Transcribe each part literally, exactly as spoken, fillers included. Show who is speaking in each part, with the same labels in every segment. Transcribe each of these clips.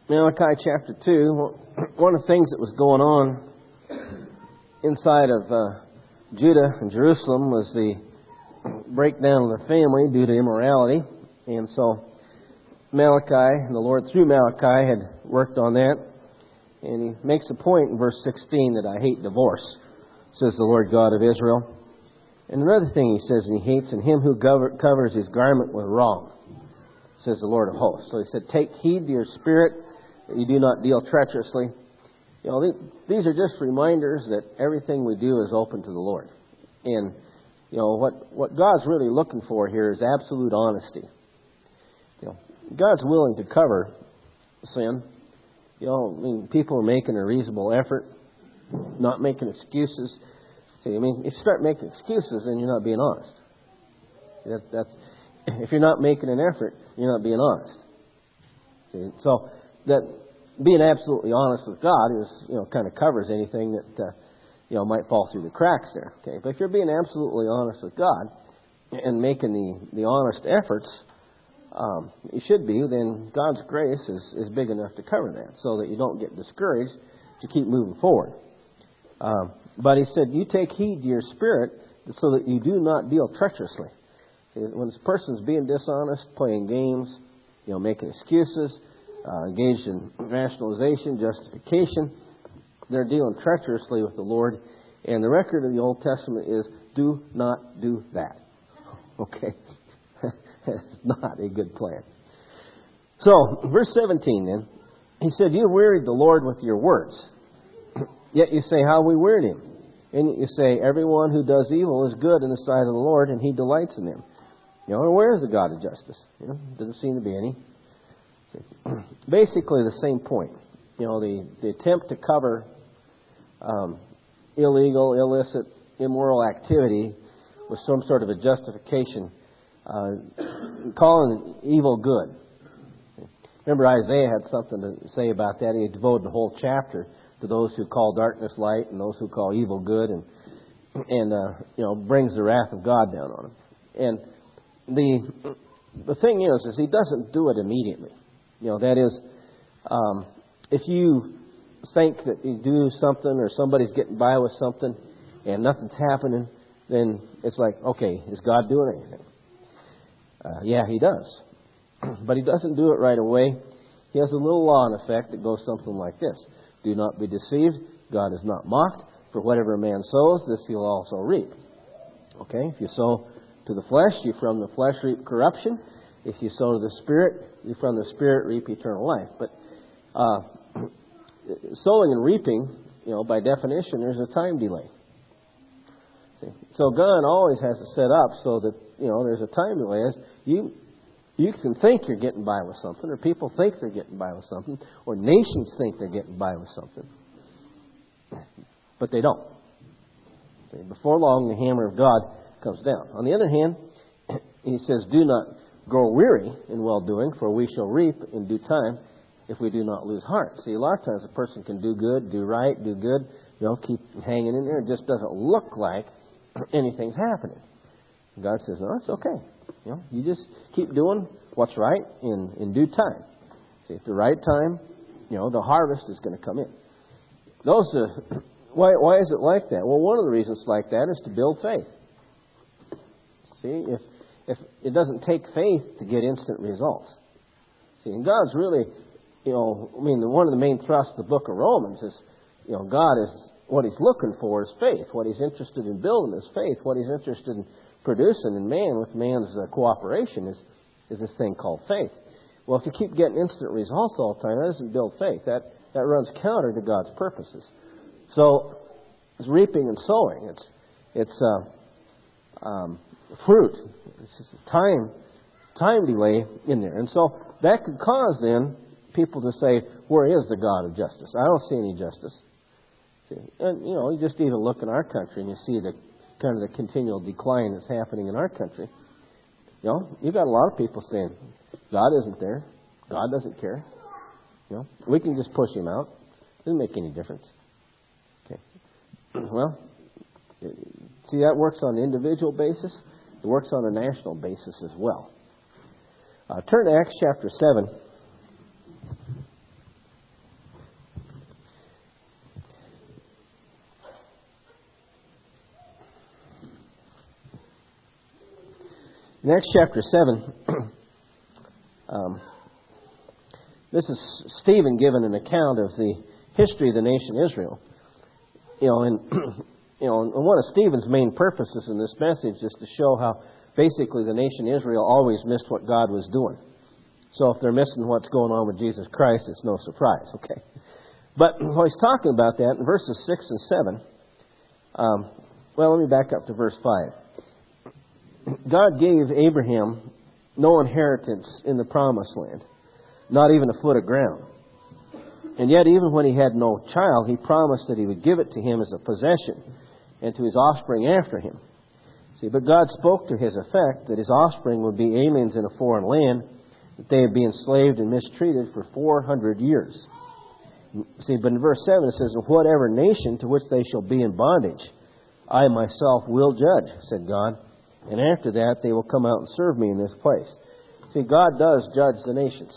Speaker 1: Malachi chapter two, one of the things that was going on inside of uh, Judah and Jerusalem was the breakdown of the family due to immorality. And so Malachi, and the Lord through Malachi had worked on that. And he makes a point in verse sixteen that I hate divorce, says the Lord God of Israel. And another thing he says, and he hates in him who covers his garment with wrong, says the Lord of hosts. So he said, take heed to your spirit that you do not deal treacherously. You know, these are just reminders that everything we do is open to the Lord. And, you know, what, what God's really looking for here is absolute honesty. You know, God's willing to cover sin. You know, I mean, people are making a reasonable effort, not making excuses. See, I mean, if you start making excuses, then you're not being honest. See, that, that's if you're not making an effort, you're not being honest. See, so that being absolutely honest with God is, you know, kind of covers anything that uh, you know might fall through the cracks there. Okay, but if you're being absolutely honest with God and making the the honest efforts. Um, you should be, then God's grace is, is big enough to cover that so that you don't get discouraged to keep moving forward. Um, but he said, you take heed to your spirit so that you do not deal treacherously. See, when a person's being dishonest, playing games, you know, making excuses, uh, engaged in rationalization, justification, they're dealing treacherously with the Lord. And the record of the Old Testament is, do not do that. Okay? It's not a good plan. So, verse seventeen then, he said, you wearied the Lord with your words. Yet you say, how we wearied him. And you say, everyone who does evil is good in the sight of the Lord, and he delights in them. You know, where is the God of justice? You know, doesn't seem to be any. Basically the same point. You know, the, the attempt to cover um, illegal, illicit, immoral activity with some sort of a justification. Uh, calling evil good. Remember, Isaiah had something to say about that. He devoted the whole chapter to those who call darkness light and those who call evil good, and and uh, you know brings the wrath of God down on them. And the the thing is, is He doesn't do it immediately. You know, that is, um, if you think that you do something or somebody's getting by with something and nothing's happening, then it's like, okay, is God doing anything? Uh, yeah, He does. But He doesn't do it right away. He has a little law in effect that goes something like this. Do not be deceived. God is not mocked. For whatever a man sows, this he'll also reap. Okay? If you sow to the flesh, you from the flesh reap corruption. If you sow to the Spirit, you from the Spirit reap eternal life. But uh, sowing and reaping, you know, by definition, there's a time delay. See? So God always has it set up so that, you know, there's a time delay. As you you can think you're getting by with something, or people think they're getting by with something, or nations think they're getting by with something, but they don't. See? Before long, the hammer of God comes down. On the other hand, He says, "Do not grow weary in well-doing, for we shall reap in due time if we do not lose heart." See, a lot of times a person can do good, do right, do good, you know, keep hanging in there. It just doesn't look like anything's happening. God says, no, it's okay. You know, you just keep doing what's right in, in due time. See, at the right time, you know, the harvest is going to come in. Those are, why why is it like that? Well, one of the reasons like that is to build faith. See, if if it doesn't take faith to get instant results. See, and God's really, you know, I mean, one of the main thrusts of the book of Romans is, you know, God is, what He's looking for is faith. What He's interested in building is faith. What He's interested in producing in man with man's uh, cooperation is, is this thing called faith. Well, if you keep getting instant results all the time, that doesn't build faith. That that runs counter to God's purposes. So it's reaping and sowing. It's it's uh, um, fruit. It's just a time time delay in there, and so that could cause then people to say, "Where is the God of justice? I don't see any justice." And, you know, you just even look in our country and you see the kind of the continual decline that's happening in our country. You know, you've got a lot of people saying, God isn't there. God doesn't care. You know, we can just push Him out. Doesn't make any difference. Okay. Well, see, that works on an individual basis. It works on a national basis as well. Uh, turn to Acts chapter seven. In Acts chapter seven, um, this is Stephen giving an account of the history of the nation Israel. You know, and you know, and one of Stephen's main purposes in this message is to show how basically the nation Israel always missed what God was doing. So if they're missing what's going on with Jesus Christ, it's no surprise, okay? But when he's talking about that, in verses six and seven, um, well, let me back up to verse five. God gave Abraham no inheritance in the promised land, not even a foot of ground. And yet, even when he had no child, he promised that he would give it to him as a possession and to his offspring after him. See, but God spoke to his effect that his offspring would be aliens in a foreign land, that they would be enslaved and mistreated for four hundred years. See, but in verse seven it says, "Whatever nation to which they shall be in bondage, I myself will judge," said God. "And after that they will come out and serve me in this place." See, God does judge the nations.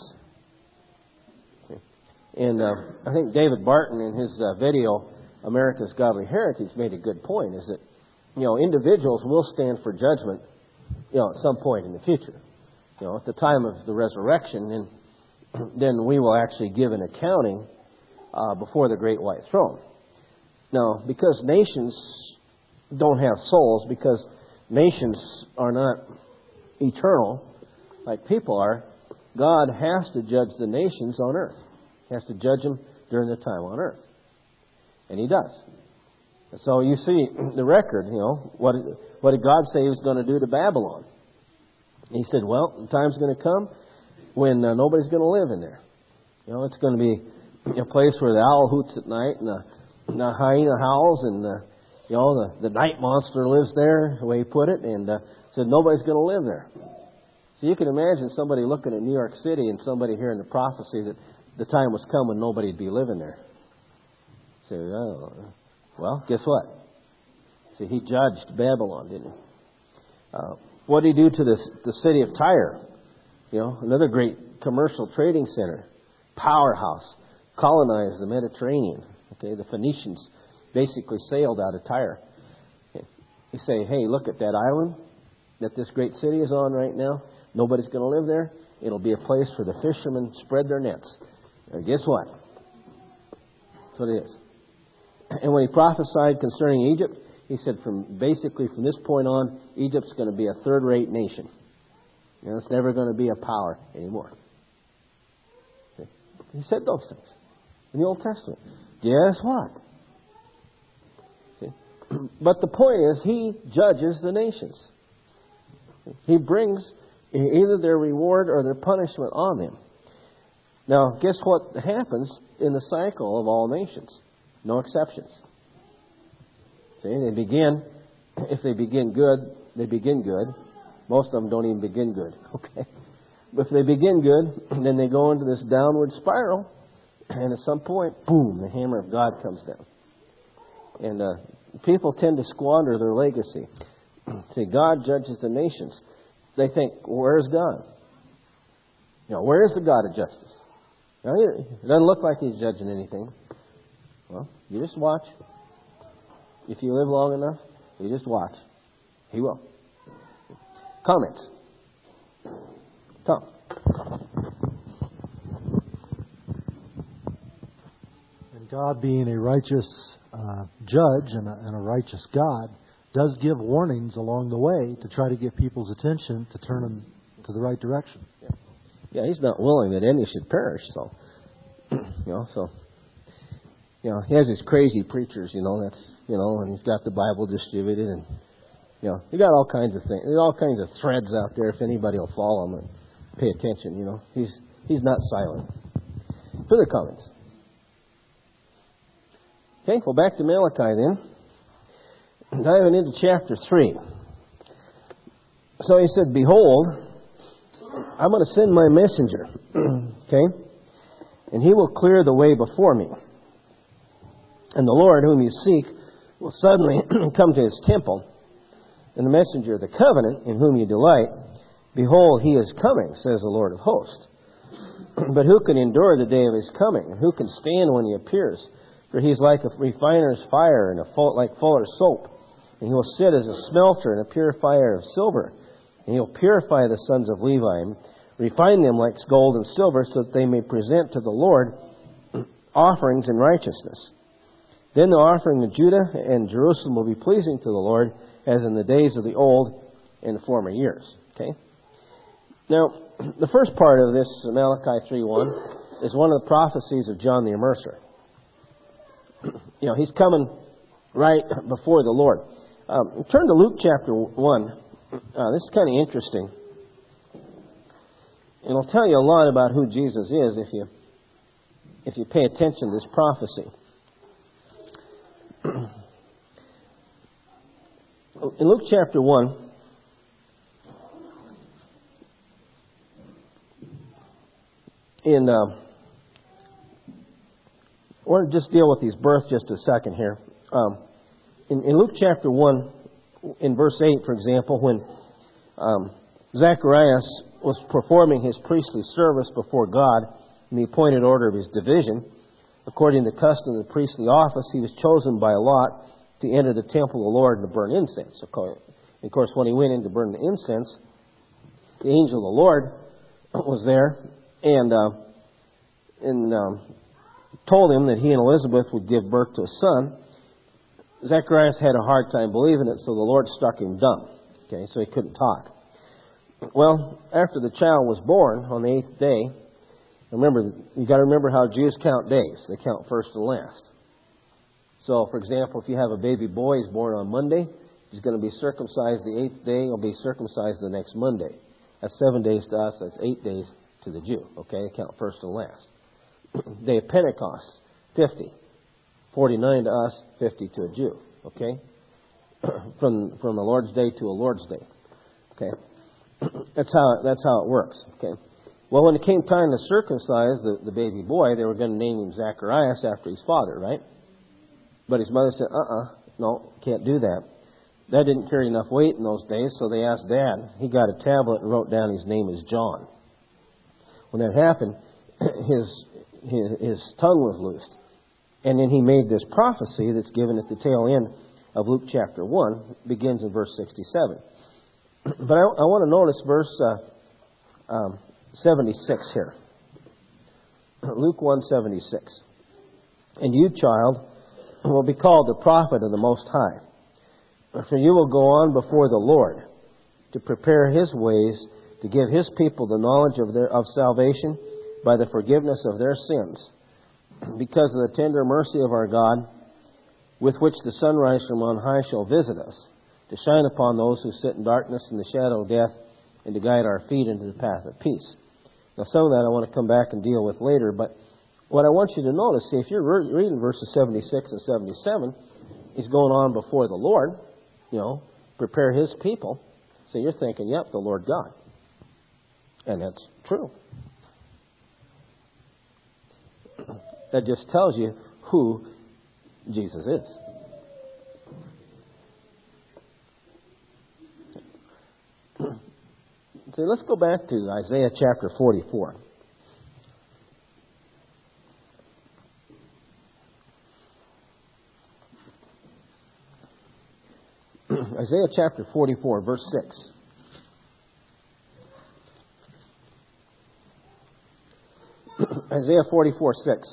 Speaker 1: See? And uh, I think David Barton in his uh, video, America's Godly Heritage, made a good point, is that, you know, individuals will stand for judgment, you know, at some point in the future. You know, at the time of the resurrection, and then we will actually give an accounting uh, before the great white throne. Now, because nations don't have souls, because nations are not eternal like people are, God has to judge the nations on earth. He has to judge them during their time on earth. And He does. So you see the record, you know, what, what did God say He was going to do to Babylon? He said, well, the time's going to come when uh, nobody's going to live in there. You know, it's going to be a place where the owl hoots at night and the, the hyena howls and the, you know, the, the night monster lives there, the way he put it, and uh, said nobody's going to live there. So you can imagine somebody looking at New York City and somebody hearing the prophecy that the time was coming nobody'd be living there. So, oh, well, guess what? See, He judged Babylon, didn't He? Uh, what did He do to the, the city of Tyre? You know, another great commercial trading center, powerhouse, colonized the Mediterranean. Okay, the Phoenicians basically sailed out of Tyre. You say, hey, look at that island that this great city is on right now. Nobody's going to live there. It'll be a place where the fishermen spread their nets. And guess what? That's what it is. And when He prophesied concerning Egypt, He said from basically from this point on, Egypt's going to be a third-rate nation. You know, it's never going to be a power anymore. Okay. He said those things in the Old Testament. Guess what? Okay. But the point is, He judges the nations. He brings either their reward or their punishment on them. Now, guess what happens in the cycle of all nations? No exceptions. See, they begin, if they begin good, they begin good. Most of them don't even begin good, okay? But if they begin good, then they go into this downward spiral, and at some point, boom, the hammer of God comes down. And uh, people tend to squander their legacy. See, God judges the nations. They think, where's God? You know, where is the God of justice? Now, it doesn't look like He's judging anything. Well, you just watch. If you live long enough, you just watch. He will. Comments? Tom.
Speaker 2: And God, being a righteous uh, judge and a, and a righteous God, does give warnings along the way to try to get people's attention to turn them to the right direction.
Speaker 1: Yeah, yeah, He's not willing that any should perish. So, you know, so you know, He has these crazy preachers. You know, that's you know, and He's got the Bible distributed, and you know, He got all kinds of things. There's all kinds of threads out there. If anybody will follow Him and pay attention, you know, He's He's not silent. Further comments? Okay, well, back to Malachi then. Diving into chapter three. So He said, behold, I'm going to send my messenger. Okay? And he will clear the way before me. And the Lord whom you seek will suddenly come to His temple. And the messenger of the covenant in whom you delight, behold, He is coming, says the Lord of hosts. But who can endure the day of His coming? And who can stand when He appears? For He is like a refiner's fire and a full, like fuller's soap. And He will sit as a smelter and a purifier of silver. And he'll purify the sons of Levi and refine them like gold and silver, so that they may present to the Lord offerings in righteousness. Then the offering of Judah and Jerusalem will be pleasing to the Lord, as in the days of the old and the former years. Okay? Now, the first part of this Malachi three one is one of the prophecies of John the Immerser. You know, he's coming right before the Lord. Um, turn to Luke chapter one. Uh, this is kind of interesting. And it'll tell you a lot about who Jesus is if you if you pay attention to this prophecy. In Luke chapter one, in uh, I want to just deal with his birth just a second here. Um, in, in Luke chapter one, in verse eight, for example, when um, Zacharias was performing his priestly service before God in the appointed order of his division, according to the custom of the priestly office, he was chosen by lot to enter the temple of the Lord and to burn incense. Of course, when he went in to burn the incense, the angel of the Lord was there and uh, and um, told him that he and Elizabeth would give birth to a son. Zacharias had a hard time believing it, so the Lord struck him dumb. Okay, so he couldn't talk. Well, after the child was born on the eighth day, remember, you got to remember how Jews count days. They count first and last. So, for example, if you have a baby boy, he's born on Monday, he's going to be circumcised the eighth day, he'll be circumcised the next Monday. That's seven days to us, that's eight days to the Jew. Okay, count first and last. Day of Pentecost, fifty. forty-nine to us, fifty to a Jew. Okay? from from a Lord's Day to a Lord's Day. Okay? That's how that's how it works. Okay? Well, when it came time to circumcise the, the baby boy, they were going to name him Zacharias after his father, right? But his mother said, uh-uh, no, can't do that. That didn't carry enough weight in those days, so they asked Dad. He got a tablet and wrote down his name is John. When that happened, his, his, his tongue was loosed. And then he made this prophecy that's given at the tail end of Luke chapter one, begins in verse sixty-seven. But I, I want to notice verse uh, um, seventy-six here. Luke one seventy-six. And you, child, will be called the prophet of the Most High. For you will go on before the Lord to prepare His ways, to give His people the knowledge of their of salvation by the forgiveness of their sins, because of the tender mercy of our God, with which the sunrise from on high shall visit us, to shine upon those who sit in darkness and the shadow of death, and to guide our feet into the path of peace. Now, some of that I want to come back and deal with later, but what I want you to notice, see, if you're reading verses seventy-six and seventy-seven, he's going on before the Lord, you know, prepare His people. So you're thinking, yep, the Lord God. And that's true. That just tells you who Jesus is. So let's go back to Isaiah chapter forty-four. Isaiah chapter forty-four, verse six. Isaiah forty-four, six.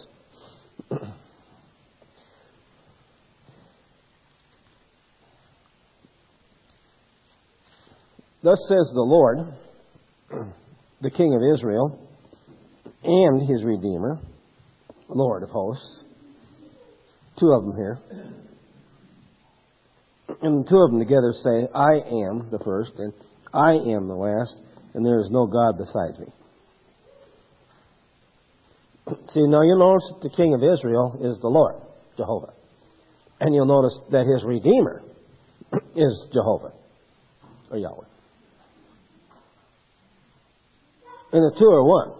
Speaker 1: Thus says the Lord, the King of Israel, and His Redeemer, Lord of hosts. Two of them here. And the two of them together say, I am the first, and I am the last, and there is no God besides me. See, now you'll notice that the King of Israel is the Lord, Jehovah. And you'll notice that His Redeemer is Jehovah, or Yahweh. And the two are one.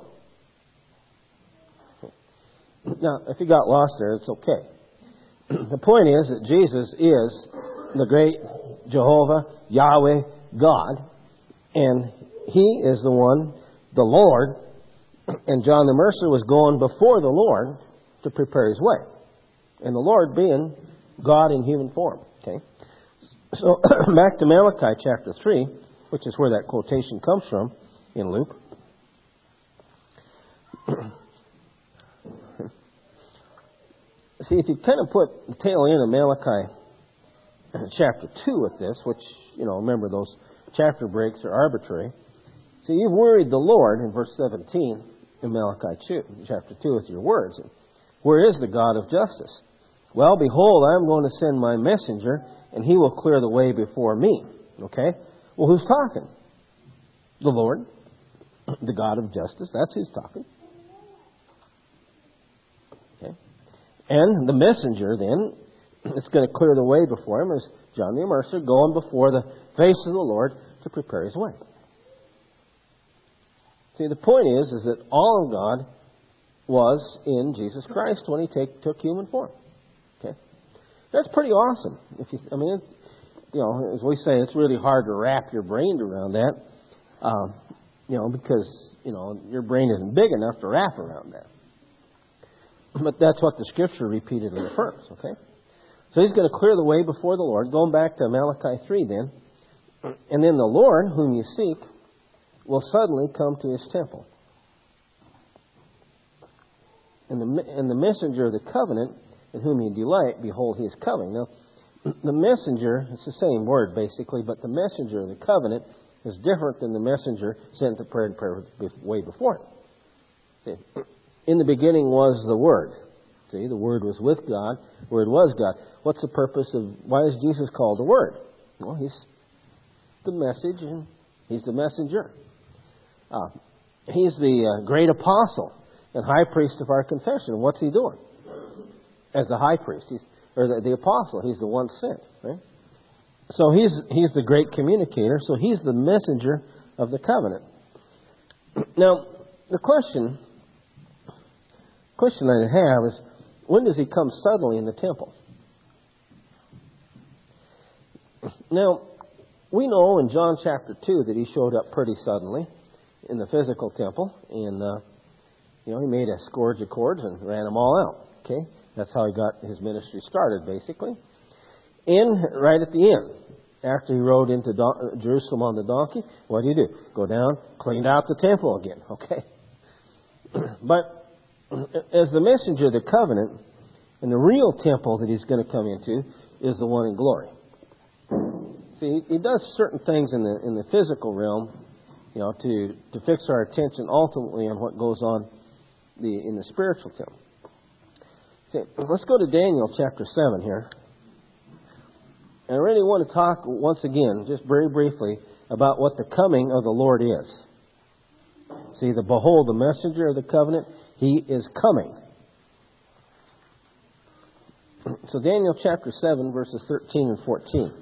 Speaker 1: Now, if you got lost there, it's okay. The point is that Jesus is the great Jehovah, Yahweh, God, and He is the one, the Lord, and John the Immerser was going before the Lord to prepare His way. And the Lord being God in human form. Okay. So back to Malachi chapter three, which is where that quotation comes from in Luke. See, if you kind of put the tail end of Malachi chapter two with this, which, you know, remember those chapter breaks are arbitrary. See, you've worried the Lord in verse seventeen in Malachi two, chapter two with your words. Where is the God of justice? Well, behold, I am going to send my messenger, and he will clear the way before me. Okay? Well, who's talking? The Lord, the God of justice. That's who's talking. Okay? And the messenger, then, is going to clear the way before him, is John the Immerser, going before the face of the Lord to prepare his way. See, the point is, is that all of God was in Jesus Christ when He take, took human form. Okay, that's pretty awesome. If you, I mean, it, you know, as we say, it's really hard to wrap your brain around that. Um, you know, because you know your brain isn't big enough to wrap around that. But that's what the Scripture repeatedly affirms. Okay, so He's going to clear the way before the Lord. Going back to Malachi three, then, and then the Lord, whom you seek, will suddenly come to His temple. And the, and the messenger of the covenant, in whom you delight, behold, He is coming. Now, the messenger, it's the same word basically, but the messenger of the covenant is different than the messenger sent to pray and prayer way before it. See, in the beginning was the Word. See, the Word was with God. The Word was God. What's the purpose of, why is Jesus called the Word? Well, He's the message and He's the messenger. Uh, he's the uh, great apostle and high priest of our confession. What's He doing? As the high priest, he's, or the, the apostle, He's the one sent. Right? So he's he's the great communicator. So He's the messenger of the covenant. Now, the question, question I have is, when does He come suddenly in the temple? Now, we know in John chapter two that He showed up pretty suddenly in the physical temple, and uh, you know He made a scourge of cords and ran them all out. Okay, that's how He got His ministry started, basically. And right at the end, after He rode into Don- Jerusalem on the donkey, what did He do? Go down, cleaned out the temple again. Okay, but as the messenger of the covenant, and the real temple that He's going to come into is the one in glory. See, He does certain things in the in the physical realm, you know, to, to fix our attention ultimately on what goes on the in the spiritual temple. See, let's go to Daniel chapter seven here. And I really want to talk once again, just very briefly, about what the coming of the Lord is. See, the behold, the messenger of the covenant, He is coming. So Daniel chapter seven, verses thirteen and fourteen.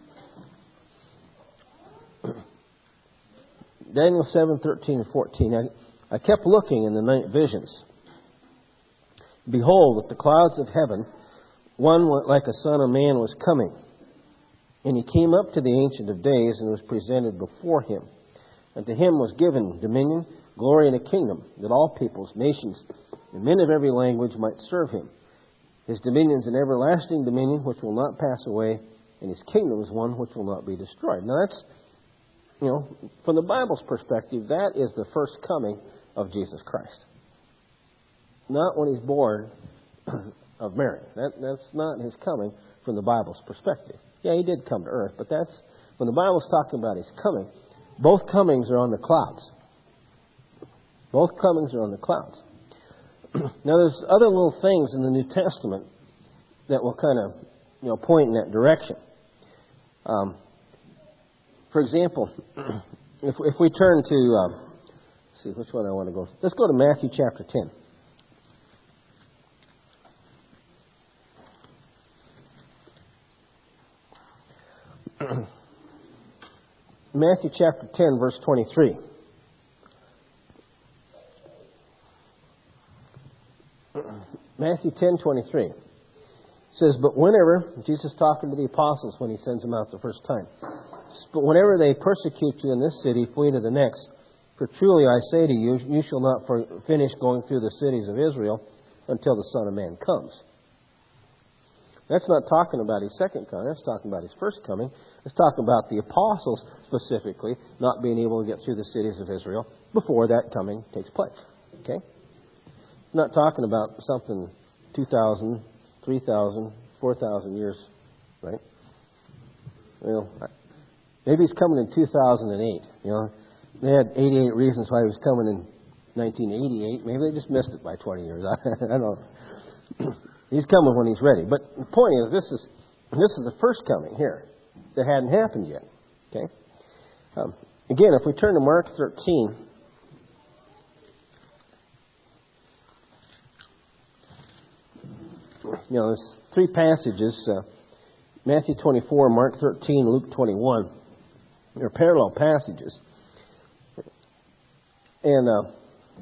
Speaker 1: Daniel seven, thirteen and fourteen. I, I kept looking in the night visions. Behold, with the clouds of heaven, one like a son of man was coming. And He came up to the Ancient of Days and was presented before Him. And to Him was given dominion, glory, and a kingdom, that all peoples, nations, and men of every language might serve Him. His dominion is an everlasting dominion which will not pass away, and His kingdom is one which will not be destroyed. Now that's, you know, from the Bible's perspective, that is the first coming of Jesus Christ. Not when He's born of Mary. That, that's not His coming from the Bible's perspective. Yeah, He did come to earth, but that's, when the Bible's talking about His coming, both comings are on the clouds. Both comings are on the clouds. Now, there's other little things in the New Testament that will kind of, you know, point in that direction. Um, for example, if if we turn to, um, let's see which one I want to go. Let's go to Matthew chapter ten. Matthew chapter ten, verse twenty-three. Matthew ten, twenty-three says, but whenever, Jesus talking to the apostles when He sends them out the first time, but whenever they persecute you in this city, flee to the next. For truly I say to you, you shall not finish going through the cities of Israel until the Son of Man comes. That's not talking about His second coming. That's talking about His first coming. It's talking about the apostles specifically not being able to get through the cities of Israel before that coming takes place. Okay? It's not talking about something two thousand, three thousand, four thousand years, right? You know, maybe He's coming in two thousand eight. You know, they had eighty-eight reasons why He was coming in nineteen eighty-eight. Maybe they just missed it by twenty years. I don't know. He's coming when He's ready. But the point is, this is this is the first coming here that hadn't happened yet. Okay. Um, again, if we turn to Mark thirteen, you know, there's three passages: uh, Matthew twenty-four, Mark thirteen, Luke twenty-one. They're parallel passages, and uh,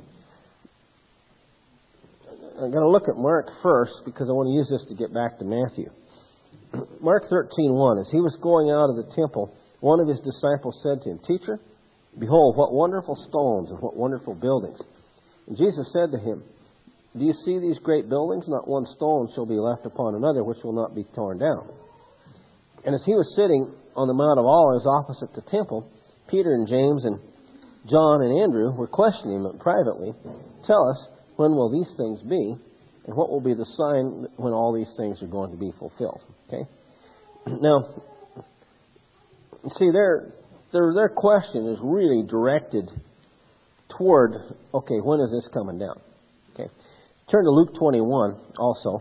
Speaker 1: I'm going to look at Mark first because I want to use this to get back to Matthew. Mark thirteen one. As He was going out of the temple, one of His disciples said to Him, "Teacher, behold, what wonderful stones and what wonderful buildings." And Jesus said to him, "Do you see these great buildings? Not one stone shall be left upon another which will not be torn down." And as He was sitting on the Mount of Olives opposite the temple, Peter and James and John and Andrew were questioning Him privately, "Tell us, when will these things be? And what will be the sign when all these things are going to be fulfilled?" Okay? Now, see, their, their, their question is really directed toward, okay, when is this coming down? Okay. Turn to Luke twenty-one also.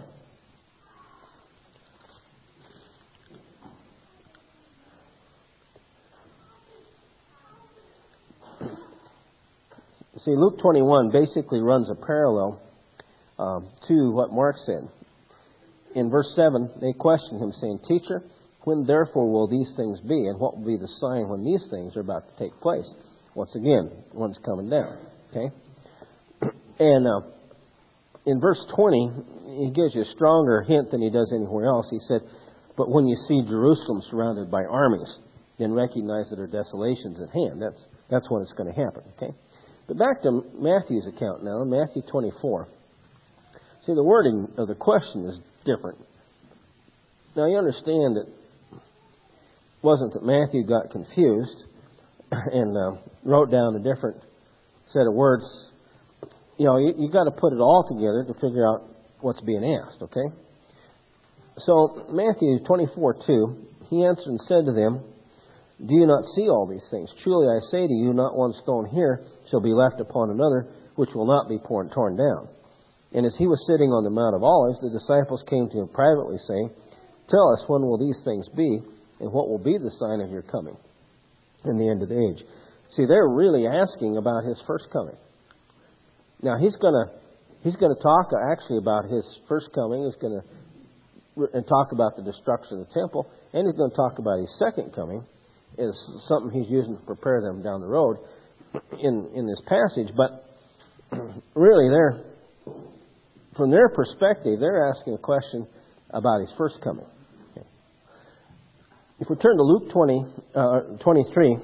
Speaker 1: See, Luke twenty-one basically runs a parallel um, to what Mark said. In verse seven, they questioned Him, saying, "Teacher, when therefore will these things be? And what will be the sign when these things are about to take place?" Once again, one's coming down. Okay? And uh, in verse twenty, He gives you a stronger hint than He does anywhere else. He said, "But when you see Jerusalem surrounded by armies, then recognize that her desolation's at hand." That's, that's when it's going to happen. Okay? But back to Matthew's account now, Matthew twenty-four. See, the wording of the question is different. Now, you understand that it wasn't that Matthew got confused and uh, wrote down a different set of words. You know, you, you got to put it all together to figure out what's being asked, okay? So, Matthew twenty-four two, He answered and said to them, "Do you not see all these things? Truly I say to you, not one stone here shall be left upon another, which will not be torn down." And as He was sitting on the Mount of Olives, the disciples came to Him privately, saying, "Tell us, when will these things be, and what will be the sign of your coming and the end of the age?" See, they're really asking about His first coming. Now, He's going to He's going to talk actually about His first coming. He's going to and talk about the destruction of the temple, and He's going to talk about His second coming. Is something He's using to prepare them down the road in, in this passage. But really, they're, from their perspective, they're asking a question about His first coming. Okay. If we turn to Luke twenty, uh, twenty-three,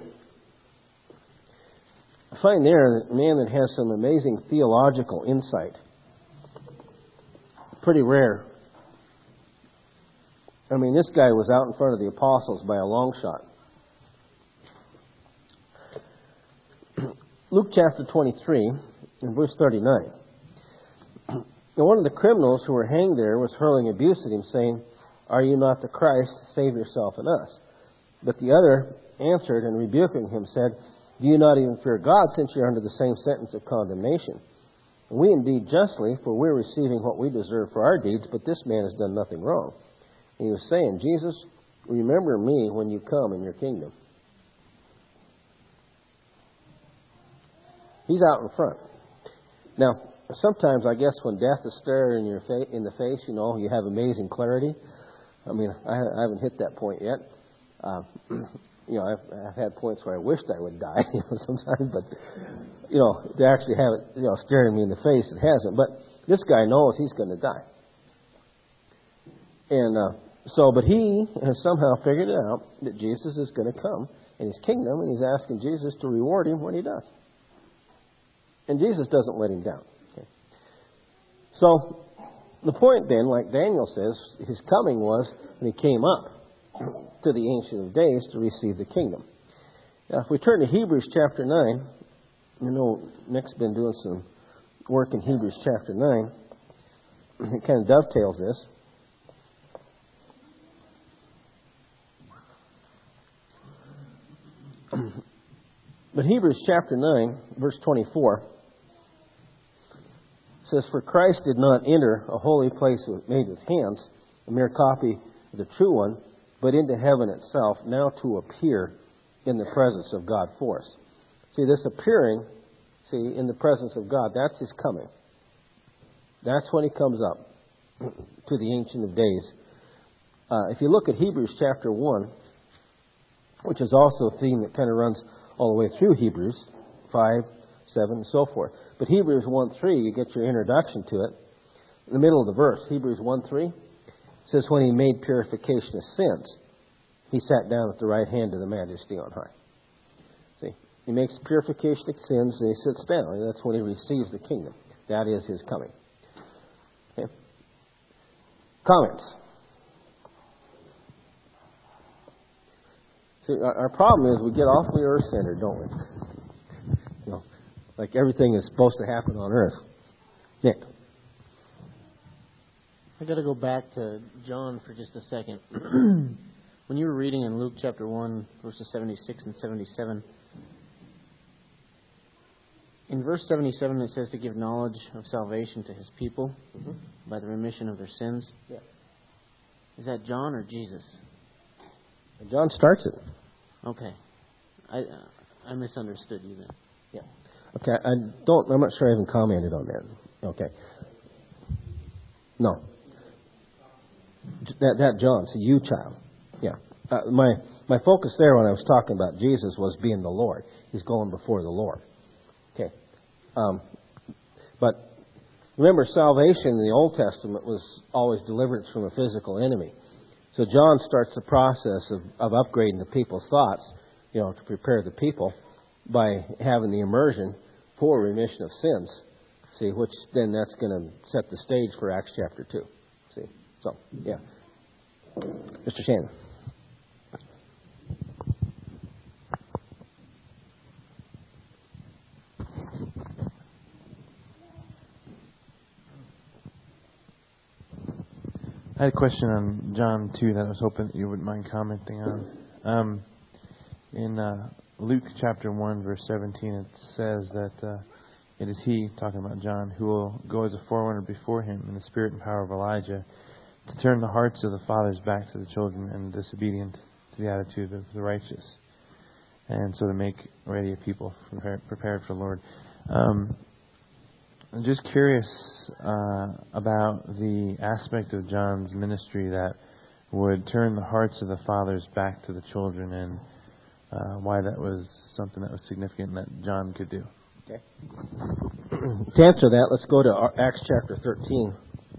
Speaker 1: I find there a man that has some amazing theological insight. Pretty rare. I mean, this guy was out in front of the apostles by a long shot. Luke chapter twenty-three, and verse thirty-nine. Now, one of the criminals who were hanged there was hurling abuse at Him, saying, "Are you not the Christ? Save yourself and us." But the other answered and rebuking him said, "Do you not even fear God, since you are under the same sentence of condemnation? And we indeed justly, for we are receiving what we deserve for our deeds, but this man has done nothing wrong." And He was saying, "Jesus, remember me when you come in your kingdom." He's out in front. Now, sometimes I guess when death is staring in your fa- in the face, you know, you have amazing clarity. I mean, I, I haven't hit that point yet. Uh, you know, I've, I've had points where I wished I would die, you know, sometimes, but you know, to actually have it, you know, staring me in the face, it hasn't. But this guy knows he's going to die, and uh, so, but he has somehow figured it out that Jesus is going to come in His kingdom, and he's asking Jesus to reward him when He does. And Jesus doesn't let him down. Okay. So, The point then, like Daniel says, his coming was when he came up to the Ancient of Days to receive the kingdom. Now, if we turn to Hebrews chapter nine, you know Nick's been doing some work in Hebrews chapter nine. It kind of dovetails this. But Hebrews chapter nine, verse twenty-four, says, "For Christ did not enter a holy place made with hands, a mere copy of the true one, but into heaven itself, now to appear in the presence of God for us." See, this appearing, see, in the presence of God, that's His coming. That's when He comes up to the Ancient of Days. Uh, if you look at Hebrews chapter one, which is also a theme that kind of runs all the way through Hebrews five, seven, and so forth. But Hebrews one three, you get your introduction to it. In the middle of the verse, Hebrews one three, says, "When He made purification of sins, He sat down at the right hand of the Majesty on high." See, He makes purification of sins and He sits down. And that's when He receives the kingdom. That is His coming. Okay. Comments? See, our, our problem is we get awfully earth-centered, don't we? You know, like everything is supposed to happen on earth. Nick?
Speaker 3: I got to go back to John for just a second. When you were reading in Luke chapter one, verses seventy-six and seventy-seven, in verse seventy-seven it says to give knowledge of salvation to His people mm-hmm. by the remission of their sins.
Speaker 1: Yeah.
Speaker 3: Is that John or Jesus?
Speaker 1: John starts it.
Speaker 3: Okay. I uh, I misunderstood you then.
Speaker 1: Yeah. Okay, I don't, I'm not sure I even commented on that. Okay. No. That, that John, so you child. Yeah. Uh, my, my focus there when I was talking about Jesus was being the Lord. He's going before the Lord. Okay. Um, but remember, salvation in the Old Testament was always deliverance from a physical enemy. So John starts the process of, of upgrading the people's thoughts, you know, to prepare the people by having the immersion for remission of sins. See, which then that's going to set the stage for Acts chapter two. See, so yeah, Mister Shannon.
Speaker 4: I had a question on John two that I was hoping that you wouldn't mind commenting on. Um, in uh, Luke chapter one, verse seventeen, it says that uh, it is He, talking about John, who will go as a forerunner before Him in the spirit and power of Elijah to turn the hearts of the fathers back to the children and the disobedient to the attitude of the righteous. And so to make ready a people prepared, prepared for the Lord. Um, I'm just curious uh, about the aspect of John's ministry that would turn the hearts of the fathers back to the children, and uh, why that was something that was significant that John could do.
Speaker 1: Okay. To answer that, let's go to Acts chapter thirteen.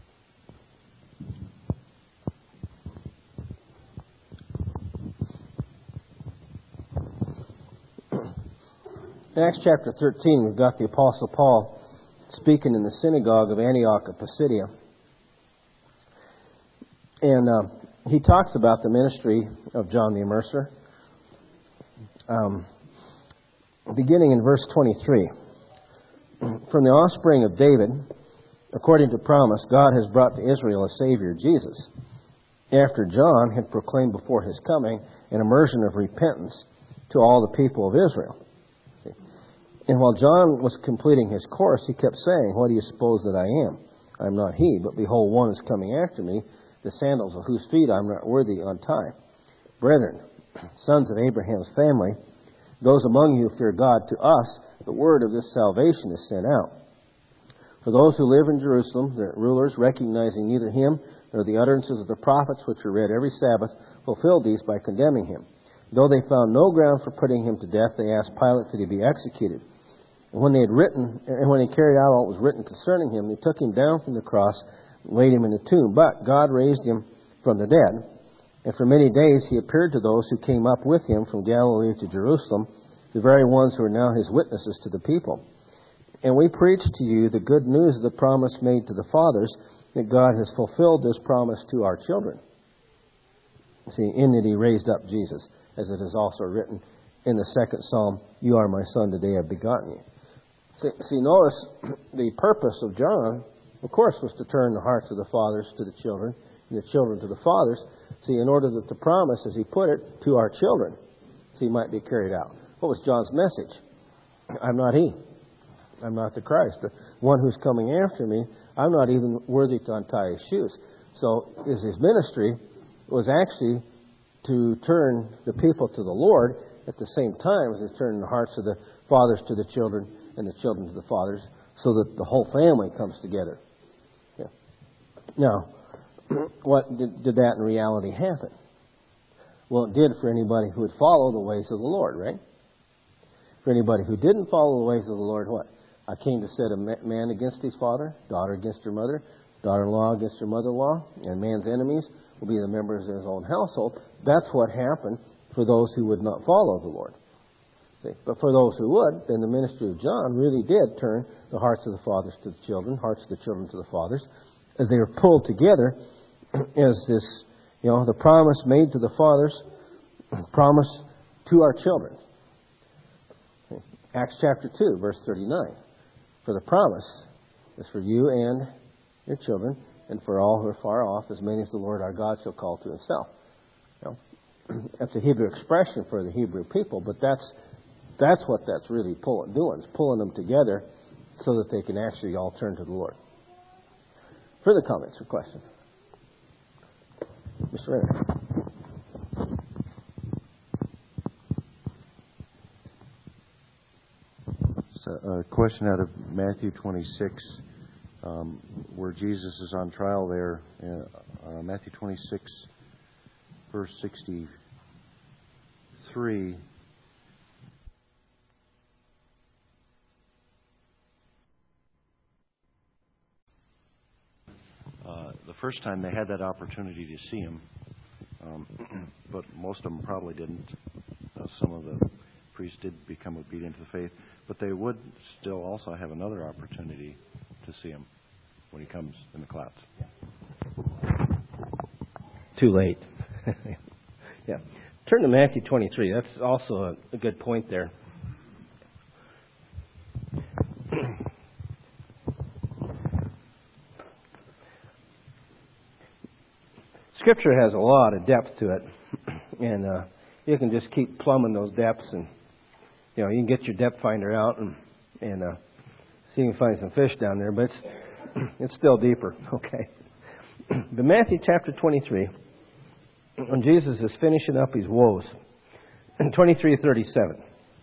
Speaker 1: In Acts chapter thirteen, we've got the Apostle Paul speaking in the synagogue of Antioch of Pisidia. And uh, he talks about the ministry of John the Immerser. Um, beginning in verse twenty-three. "From the offspring of David, according to promise, God has brought to Israel a Savior, Jesus, after John had proclaimed before His coming an immersion of repentance to all the people of Israel. And while John was completing his course, he kept saying, 'What do you suppose that I am? I am not he, but behold, one is coming after me, the sandals of whose feet I am not worthy to untie. Brethren, sons of Abraham's family, those among you who fear God, to us the word of this salvation is sent out. For those who live in Jerusalem, the rulers, recognizing neither him nor the utterances of the prophets which are read every Sabbath, fulfilled these by condemning him. Though they found no ground for putting him to death, they asked Pilate that he be executed. And when they had written, and when they carried out all that was written concerning him, they took him down from the cross and laid him in the tomb. But God raised him from the dead. And for many days he appeared to those who came up with him from Galilee to Jerusalem, the very ones who are now his witnesses to the people. And we preach to you the good news of the promise made to the fathers, that God has fulfilled this promise to our children. See, in that He raised up Jesus, as it is also written in the second Psalm, you are my son, today I've begotten you. See, see, notice the purpose of John, of course, was to turn the hearts of the fathers to the children, and the children to the fathers. See, in order that the promise, as he put it, to our children, see, might be carried out. What was John's message? I'm not He. I'm not the Christ. The one who's coming after me, I'm not even worthy to untie His shoes. So is His ministry was actually to turn the people to the Lord at the same time as He's turning the hearts of the fathers to the children and the children to the fathers, so that the whole family comes together. Yeah. Now, what did, did that in reality happen? Well, it did for anybody who would follow the ways of the Lord, right? For anybody who didn't follow the ways of the Lord, what? I came to set a man against his father, daughter against her mother, daughter-in-law against her mother-in-law, and man's enemies will be the members of his own household. That's what happened for those who would not follow the Lord. See? But for those who would, then the ministry of John really did turn the hearts of the fathers to the children, hearts of the children to the fathers, as they were pulled together as this, you know, the promise made to the fathers, promise to our children. Acts chapter two, verse thirty-nine. For the promise is for you and your children, and for all who are far off, as many as the Lord our God shall call to Himself. You know, that's a Hebrew expression for the Hebrew people, but that's that's what that's really pulling, doing. It's pulling them together so that they can actually all turn to the Lord. Further comments or questions? Mister Renner.
Speaker 5: A question out of Matthew twenty-six, um, where Jesus is on trial there. Uh, uh, Matthew twenty-six, verse sixty-three. Uh, the first time they had that opportunity to see Him, um, but most of them probably didn't. Uh, some of the priests did become obedient to the faith. But they would still also have another opportunity to see Him when He comes in the clouds.
Speaker 1: Too late. Yeah. Turn to Matthew twenty-three. That's also a, a good point there. Scripture has a lot of depth to it, and uh, you can just keep plumbing those depths, and you know you can get your depth finder out and and uh, see if you can find some fish down there, but it's it's still deeper. Okay, but Matthew chapter twenty-three, when Jesus is finishing up His woes, in twenty-three thirty-seven.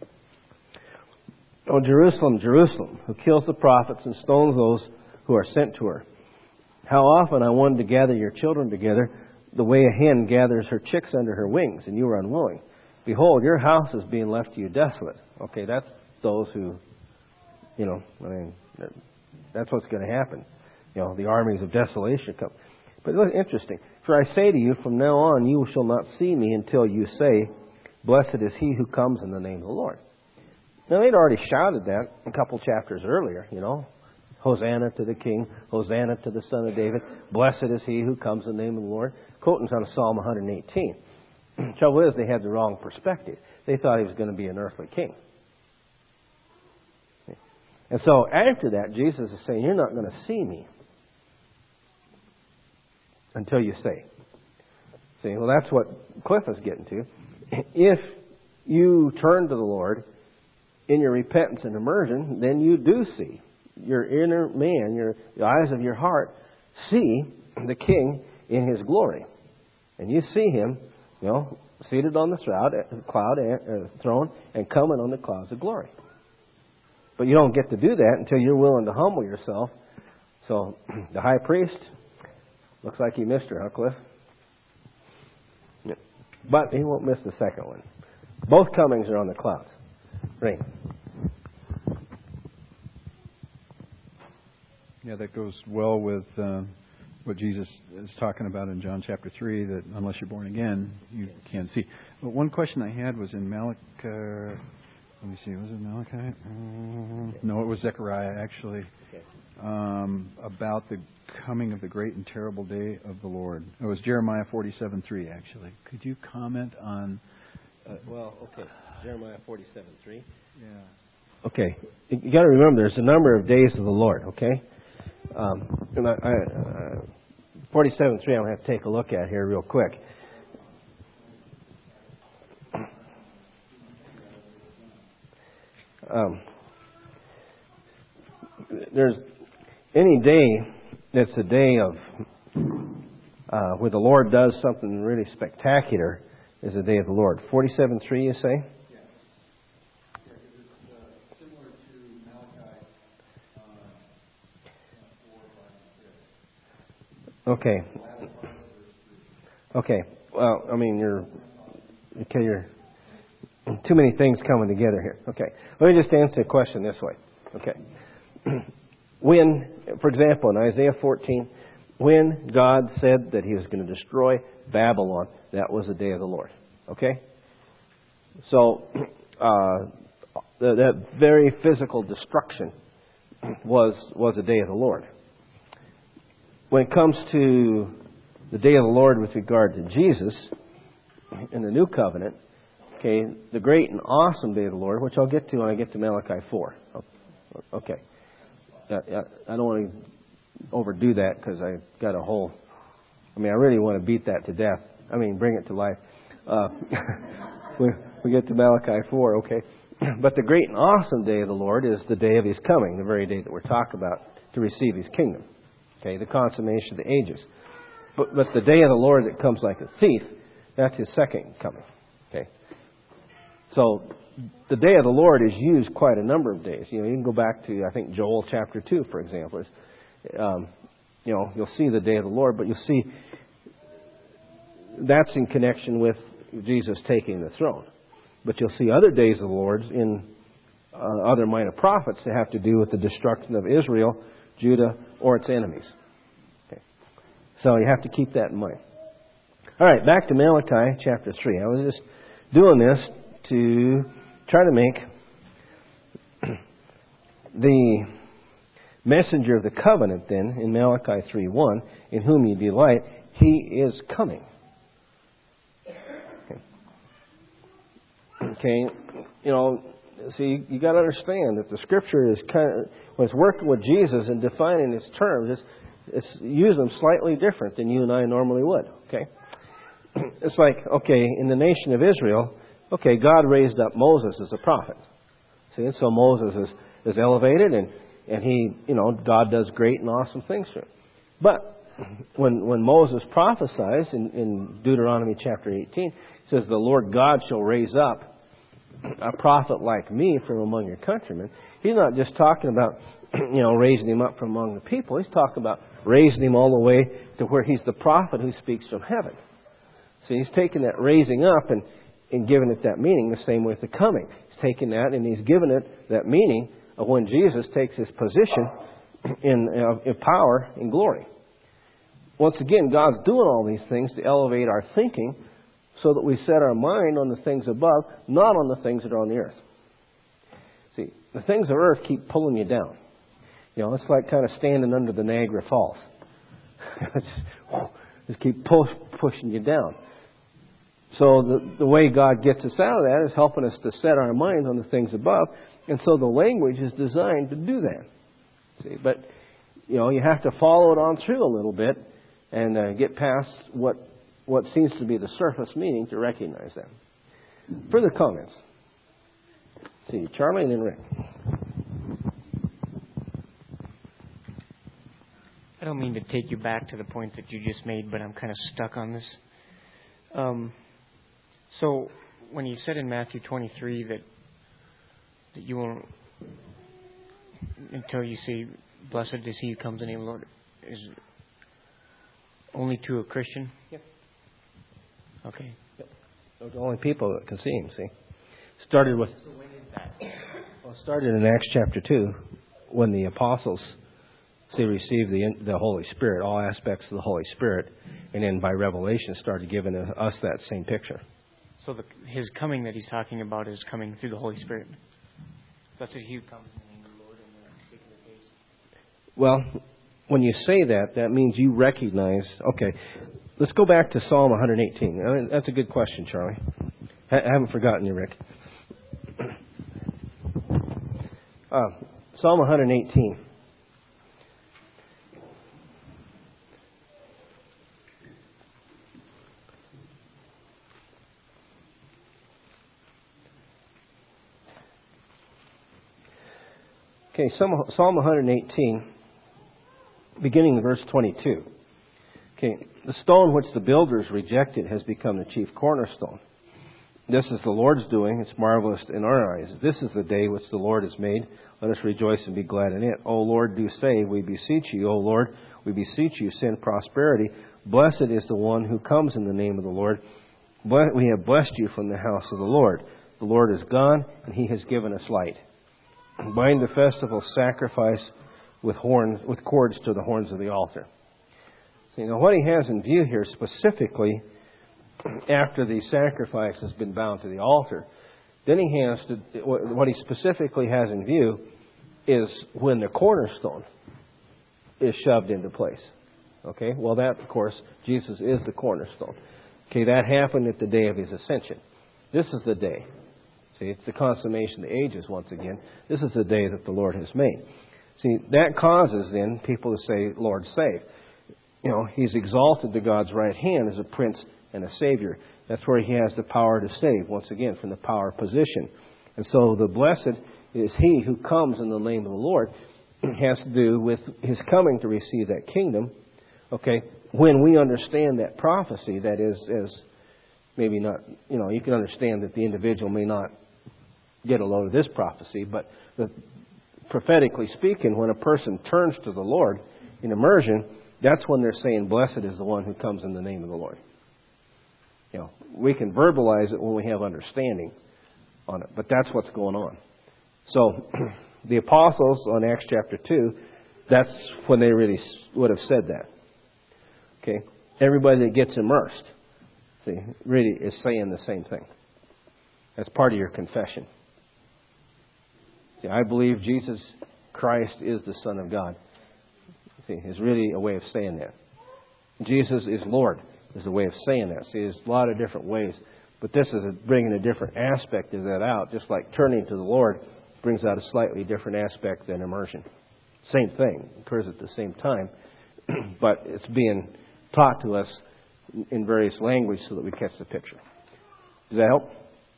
Speaker 1: Oh, Jerusalem, Jerusalem, who kills the prophets and stones those who are sent to her. How often I wanted to gather your children together, the way a hen gathers her chicks under her wings, and you were unwilling. Behold, your house is being left to you desolate. Okay, that's those who, you know, I mean, that's what's going to happen. You know, the armies of desolation come. But it's interesting. For I say to you, from now on you shall not see me until you say, blessed is he who comes in the name of the Lord. Now, they'd already shouted that a couple chapters earlier, you know. Hosanna to the King, Hosanna to the Son of David, blessed is he who comes in the name of the Lord. Quoting on Psalm one eighteen. The trouble is, they had the wrong perspective. They thought he was going to be an earthly king. And so after that, Jesus is saying, you're not going to see me until you say. See, well, that's what Cliff is getting to. If you turn to the Lord in your repentance and immersion, then you do see. Your inner man, your the eyes of your heart, see the King in His glory. And you see Him, you know, seated on the shroud, cloud, uh, throne, and coming on the clouds of glory. But you don't get to do that until you're willing to humble yourself. So the high priest, looks like he missed her, huh, Cliff? Yeah. But he won't miss the second one. Both comings are on the clouds. Rain.
Speaker 6: Yeah, that goes well with uh, what Jesus is talking about in John chapter three, that unless you're born again, you can't see. But one question I had was in Malachi, let me see, was it Malachi? Um, no, it was Zechariah, actually.
Speaker 1: Okay.
Speaker 6: Um, about the coming of the great and terrible day of the Lord. It was Jeremiah forty-seven three, actually. Could you comment on...
Speaker 1: Uh, well, okay. Jeremiah forty-seven three.
Speaker 6: Yeah.
Speaker 1: Okay. You got to remember, there's a number of days of the Lord, okay? Um, and I, I, uh, forty-seven three I'm going to have to take a look at here real quick. Um, there's any day that's a day of uh, where the Lord does something really spectacular is the day of the Lord. forty-seven three, you say? Okay. Okay. Well, I mean, you're okay. You're too many things coming together here. Okay. Let me just answer the question this way. Okay. When, for example, in Isaiah fourteen, when God said that He was going to destroy Babylon, that was the day of the Lord. Okay. So uh, that, that very physical destruction was was the day of the Lord. When it comes to the day of the Lord with regard to Jesus in the New Covenant, okay, the great and awesome day of the Lord, which I'll get to when I get to Malachi four. Okay. I don't want to overdo that because I've got a whole... I mean, I really want to beat that to death. I mean, bring it to life. Uh, we, we get to Malachi four, okay. But the great and awesome day of the Lord is the day of His coming, the very day that we're talking about, to receive His kingdom. Okay, the consummation of the ages. But, but the day of the Lord that comes like a thief, that's His second coming. Okay. So the day of the Lord is used quite a number of days. You know, you can go back to, I think, Joel chapter two, for example. It's, um, you know, you'll see the day of the Lord, but you'll see that's in connection with Jesus taking the throne. But you'll see other days of the Lord in uh, other minor prophets that have to do with the destruction of Israel, Judah, or its enemies. Okay. So you have to keep that in mind. All right, back to Malachi chapter three. I was just doing this to try to make the messenger of the covenant then in Malachi three one, in whom you delight, He is coming. Okay. Okay. You know, see, you got to understand that the Scripture is kind of, when it's working with Jesus and defining His terms, it's, it's using them slightly different than you and I normally would. Okay. It's like, okay, in the nation of Israel, okay, God raised up Moses as a prophet. See, and so Moses is, is elevated, and, and he, you know, God does great and awesome things for him. But when when Moses prophesies in, in Deuteronomy chapter eighteen, it says, the Lord God shall raise up a prophet like me from among your countrymen. He's not just talking about, you know, raising him up from among the people. He's talking about raising him all the way to where he's the prophet who speaks from heaven. So he's taking that raising up and, and giving it that meaning the same way with the coming. He's taking that and he's given it that meaning of when Jesus takes his position in, uh, in power and glory. Once again, God's doing all these things to elevate our thinking so that we set our mind on the things above, not on the things that are on the earth. See, the things of earth keep pulling you down. You know, it's like kind of standing under the Niagara Falls. just, just keep push, pushing you down. So the, the way God gets us out of that is helping us to set our mind on the things above. And so the language is designed to do that. See, but, you know, you have to follow it on through a little bit and uh, get past what what seems to be the surface meaning to recognize that. Further comments? Let's see, Charlie and then Rick.
Speaker 7: I don't mean to take you back to the point that you just made, but I'm kind of stuck on this. Um, so when you said in Matthew twenty-three that that you won't, until you see, blessed is he who comes in the name of the Lord, is only to a Christian?
Speaker 1: Yep.
Speaker 7: Okay.
Speaker 1: Yep. Those are the only people that can see him, see. Started with,
Speaker 7: So when is that?
Speaker 1: well, it started in Acts chapter two when the apostles, see, received the, the Holy Spirit, all aspects of the Holy Spirit, and then by revelation started giving us that same picture.
Speaker 7: So the, his coming that he's talking about is coming through the Holy Spirit? Blessed is he who comes in the name of the Lord in that particular case.
Speaker 1: Well, when you say that, that means you recognize, okay, let's go back to Psalm one eighteen. I mean, that's a good question, Charlie. I haven't forgotten you, Rick. Uh, Psalm one eighteen. Okay, Psalm one eighteen, beginning in verse twenty-two. Okay, the stone which the builders rejected has become the chief cornerstone. This is the Lord's doing. It's marvelous in our eyes. This is the day which the Lord has made. Let us rejoice and be glad in it. O Lord, do save, we beseech you. O Lord, we beseech you, send prosperity. Blessed is the one who comes in the name of the Lord. We have blessed you from the house of the Lord. The Lord is gone, and he has given us light. Bind the festival sacrifice with horns, with cords to the horns of the altar. So, you know, what he has in view here specifically, after the sacrifice has been bound to the altar, then he has to, what he specifically has in view is when the cornerstone is shoved into place. Okay, well that, of course, Jesus is the cornerstone. Okay, that happened at the day of his ascension. This is the day. See, it's the consummation of the ages once again. This is the day that the Lord has made. See, that causes then people to say, Lord, save. You know, he's exalted to God's right hand as a prince and a savior. That's where he has the power to save, once again, from the power position. And so the blessed is he who comes in the name of the Lord. It has to do with his coming to receive that kingdom. Okay, when we understand that prophecy, that is, as maybe not, you know, you can understand that the individual may not get a load of this prophecy, but the, prophetically speaking, when a person turns to the Lord in immersion, that's when they're saying, blessed is the one who comes in the name of the Lord. You know, we can verbalize it when we have understanding on it, but that's what's going on. So, the apostles on Acts chapter two, that's when they really would have said that. Okay, everybody that gets immersed, see, really is saying the same thing. That's part of your confession. See, I believe Jesus Christ is the Son of God. See, is really a way of saying that. Jesus is Lord is a way of saying that. See, there's a lot of different ways, but this is a, bringing a different aspect of that out. Just like turning to the Lord brings out a slightly different aspect than immersion. Same thing occurs at the same time, but it's being taught to us in various language so that we catch the picture. Does that help?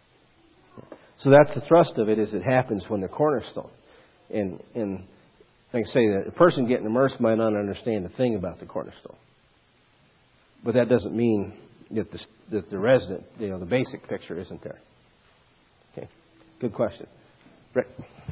Speaker 1: So that's the thrust of it, is it happens when the cornerstone. And, and like I say, that a person getting immersed might not understand a thing about the cornerstone. But that doesn't mean that the, that the resident, you know, the basic picture isn't there. Okay, good question. Rick.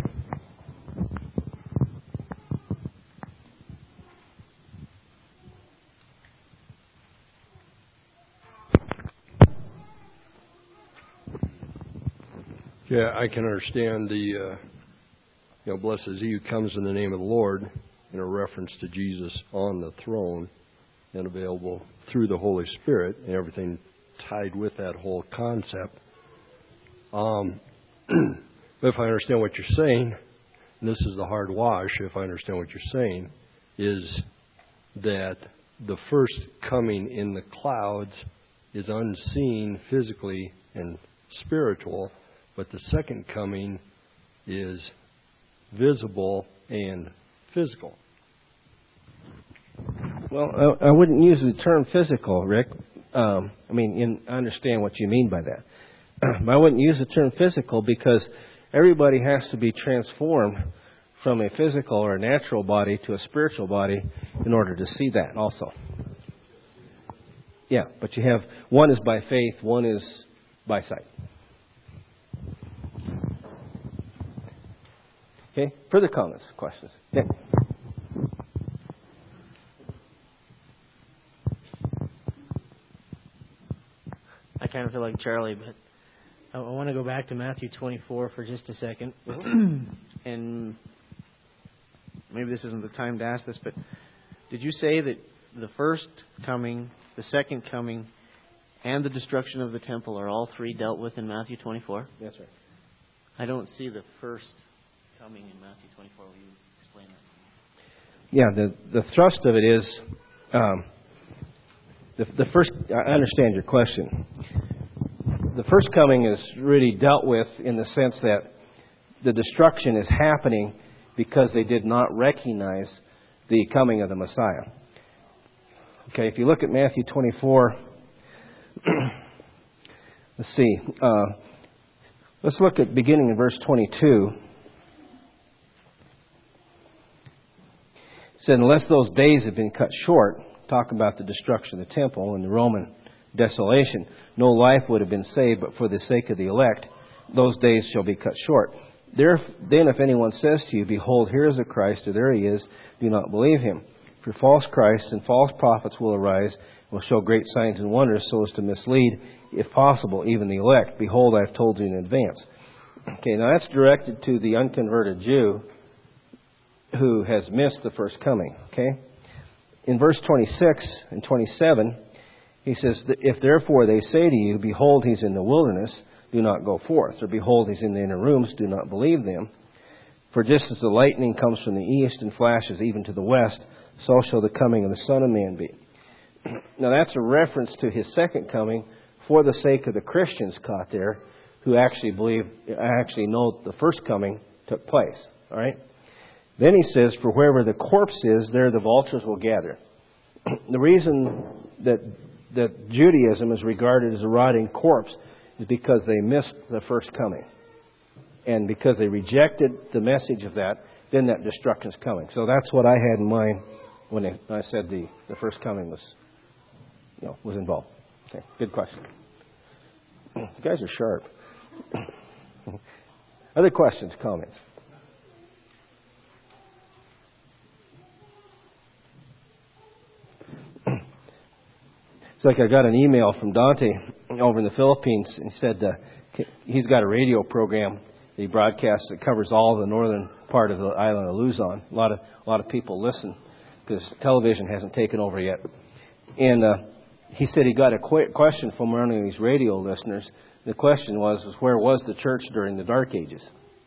Speaker 8: Yeah, I can understand the, uh, you know, blessed is he who comes in the name of the Lord, in a reference to Jesus on the throne and available through the Holy Spirit and everything tied with that whole concept. Um, but if I understand what you're saying, and this is the hard wash, if I understand what you're saying, is that the first coming in the clouds is unseen physically and spiritual, but the second coming is visible and physical.
Speaker 1: Well, I, I wouldn't use the term physical, Rick. Um, I mean, in, I understand what you mean by that. But I wouldn't use the term physical because everybody has to be transformed from a physical or a natural body to a spiritual body in order to see that also. Yeah, but you have, one is by faith, one is by sight. Okay, further comments, questions? Yeah.
Speaker 3: I kind of feel like Charlie, but I want to go back to Matthew twenty-four for just a second. And maybe this isn't the time to ask this, but did you say that the first coming, the second coming, and the destruction of the temple are all three dealt with in Matthew twenty-four?
Speaker 1: That's right.
Speaker 3: I don't see the first coming in Matthew twenty-four. Will you explain that?
Speaker 1: Yeah, the, the thrust of it is, um, the, the first, I understand your question. The first coming is really dealt with in the sense that the destruction is happening because they did not recognize the coming of the Messiah. Okay, if you look at Matthew twenty-four, let's see. Uh, let's look at beginning in verse twenty-two. It said, unless those days have been cut short, talk about the destruction of the temple and the Roman desolation, no life would have been saved, but for the sake of the elect, those days shall be cut short. There, then if anyone says to you, behold, here is the Christ, or there he is, do not believe him. For false Christs and false prophets will arise, will show great signs and wonders, so as to mislead, if possible, even the elect. Behold, I have told you in advance. Okay, now that's directed to the unconverted Jew who has missed the first coming. Okay? In verse twenty-six and twenty-seven, he says, if therefore they say to you, behold, he's in the wilderness, do not go forth. Or behold, he's in the inner rooms, do not believe them. For just as the lightning comes from the east and flashes even to the west, so shall the coming of the Son of Man be. Now that's a reference to his second coming for the sake of the Christians caught there who actually believe, actually know the first coming took place. All right? Then he says, for wherever the corpse is, there the vultures will gather. The reason that that Judaism is regarded as a rotting corpse is because they missed the first coming. And because they rejected the message of that, then that destruction is coming. So that's what I had in mind when I said the, the first coming was, you know, was involved. Okay, good question. You guys are sharp. Other questions, comments? It's like I got an email from Dante over in the Philippines, and he said uh, he's got a radio program that he broadcasts that covers all the northern part of the island of Luzon. A lot of a lot of people listen because television hasn't taken over yet. And uh, he said he got a qu- question from one of these radio listeners. The question was, was, where was the church during the Dark Ages?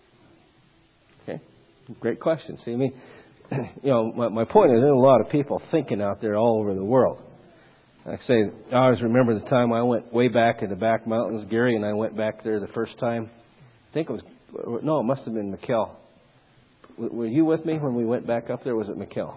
Speaker 1: Okay, great question. See, I mean, you know, my, my point is, there's a lot of people thinking out there all over the world. Like I say, I always remember the time I went way back in the back mountains. Gary and I went back there the first time. I think it was, no, it must have been McKell. Were you with me when we went back up there? Was it McKell?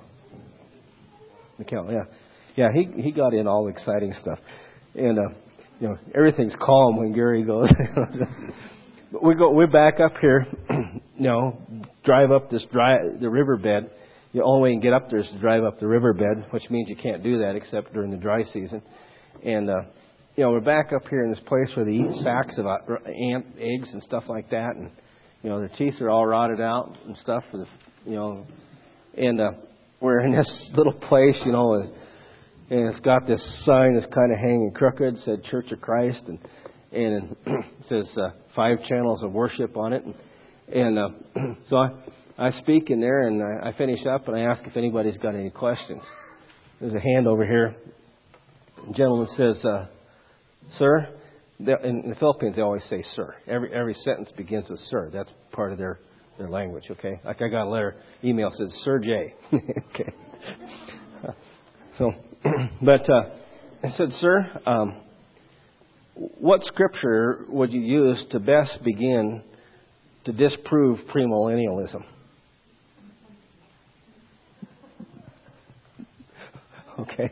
Speaker 1: McKell, yeah. Yeah, he he got in all the exciting stuff. And, uh, you know, everything's calm when Gary goes. But we go, we're back up here, you know, drive up this dry, the riverbed. The only way you can get up there is to drive up the riverbed, which means you can't do that except during the dry season. And, uh, you know, we're back up here in this place where they eat sacks of ant eggs and stuff like that. And, you know, their teeth are all rotted out and stuff for the, you know. And uh, we're in this little place, you know, and it's got this sign that's kind of hanging crooked, said Church of Christ. And, and it says uh, five channels of worship on it. And, and uh, so I... I speak in there, and I finish up, and I ask if anybody's got any questions. There's a hand over here. The gentleman says, uh, sir, in the Philippines they always say sir. Every every sentence begins with sir. That's part of their, their language, okay? Like I got a letter, email says, Sir J. Okay. So, but uh, I said, sir, um, what scripture would you use to best begin to disprove premillennialism? Okay.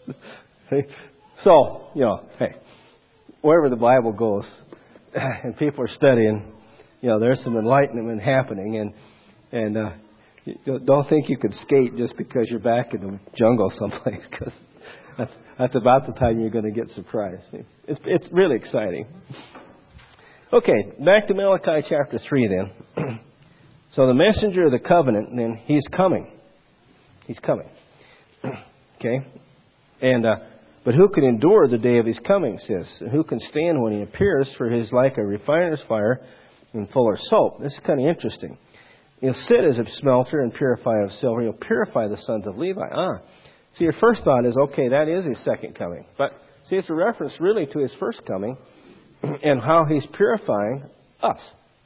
Speaker 1: So, you know, hey, wherever the Bible goes and people are studying, you know, there's some enlightenment happening. And and uh, you don't think you could skate just because you're back in the jungle someplace, because that's, that's about the time you're going to get surprised. It's, it's really exciting. Okay, back to Malachi chapter three then. So the messenger of the covenant, then, he's coming. He's coming. Okay? And, uh, but who can endure the day of his coming, says? And who can stand when he appears? For his like a refiner's fire and fuller's soap. This is kind of interesting. He'll sit as a smelter and purify of silver. He'll purify the sons of Levi. Ah. See, your first thought is, okay, that is his second coming. But, see, it's a reference really to his first coming and how he's purifying us.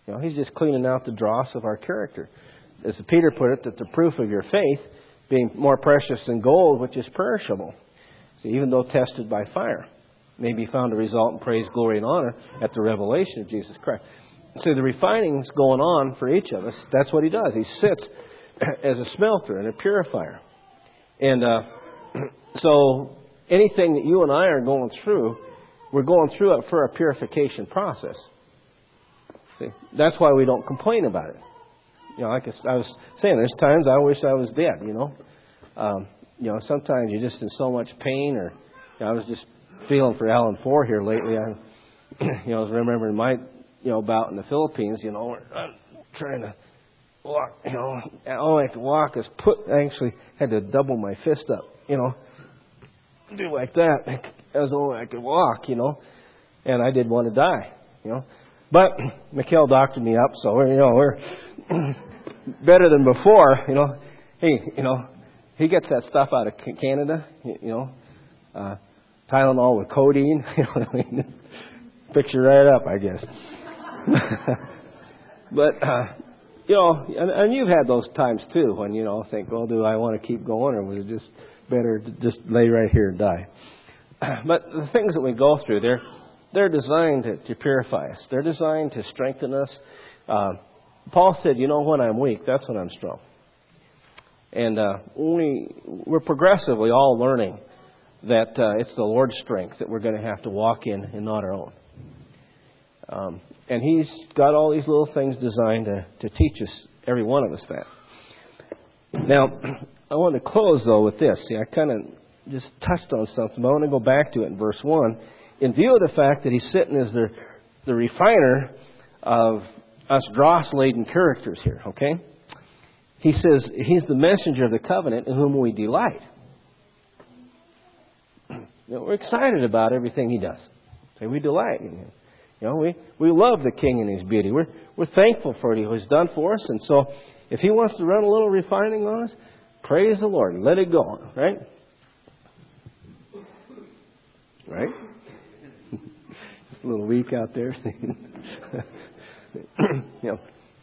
Speaker 1: You know, He's just cleaning out the dross of our character. As Peter put it, that the proof of your faith being more precious than gold, which is perishable, so even though tested by fire, may be found to result in praise, glory, and honor at the revelation of Jesus Christ. So the refining's going on for each of us. That's what He does. He sits as a smelter and a purifier. And uh, so anything that you and I are going through, we're going through it for a purification process. See, that's why we don't complain about it. You know, like I was saying, there's times I wish I was dead, you know. Um, you know, sometimes you're just in so much pain, or you know, I was just feeling for Alan Four here lately. I, you know, I was remembering my, you know, bout in the Philippines. You know, I'm trying to walk. You know, all I could walk is put. I actually had to double my fist up. You know, do like that. That was all I could walk. You know, and I did want to die. You know, but Mikhail doctored me up, so we're, you know, we're better than before. You know, hey, you know, he gets that stuff out of Canada. You know. Uh, Tylenol with codeine, you know what I mean? Picture right up, I guess. But, uh, you know, and, and you've had those times too when, you know, think, well, do I want to keep going, or was it just better to just lay right here and die? But the things that we go through, they're, they're designed to, to purify us. They're designed to strengthen us. Uh, Paul said, you know, when I'm weak, that's when I'm strong. And uh, we, we're progressively all learning that uh, it's the Lord's strength that we're going to have to walk in and not our own. Um, and He's got all these little things designed to, to teach us, every one of us, that. Now, I want to close, though, with this. See, I kind of just touched on something, but I want to go back to it in verse one. In view of the fact that He's sitting as the, the refiner of us dross-laden characters here, okay? He says He's the messenger of the covenant in whom we delight. You know, we're excited about everything He does. So we delight in Him. You know, we, we love the King and His beauty. We're we're thankful for what He's done for us. And so, if He wants to run a little refining on us, praise the Lord. Let it go. Right? Right? It's a little weak out there. You know.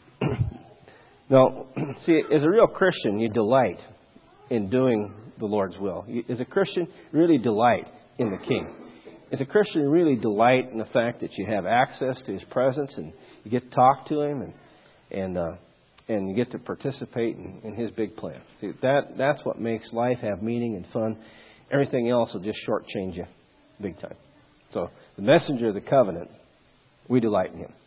Speaker 1: No, see, as a real Christian, you delight in doing the Lord's will. You, as a Christian, really delight in the King. As a Christian, you really delight in the fact that you have access to His presence, and you get to talk to Him, and and uh, and you get to participate in, in His big plan. See, that that's what makes life have meaning and fun. Everything else will just shortchange you big time. So, the messenger of the covenant, we delight in Him.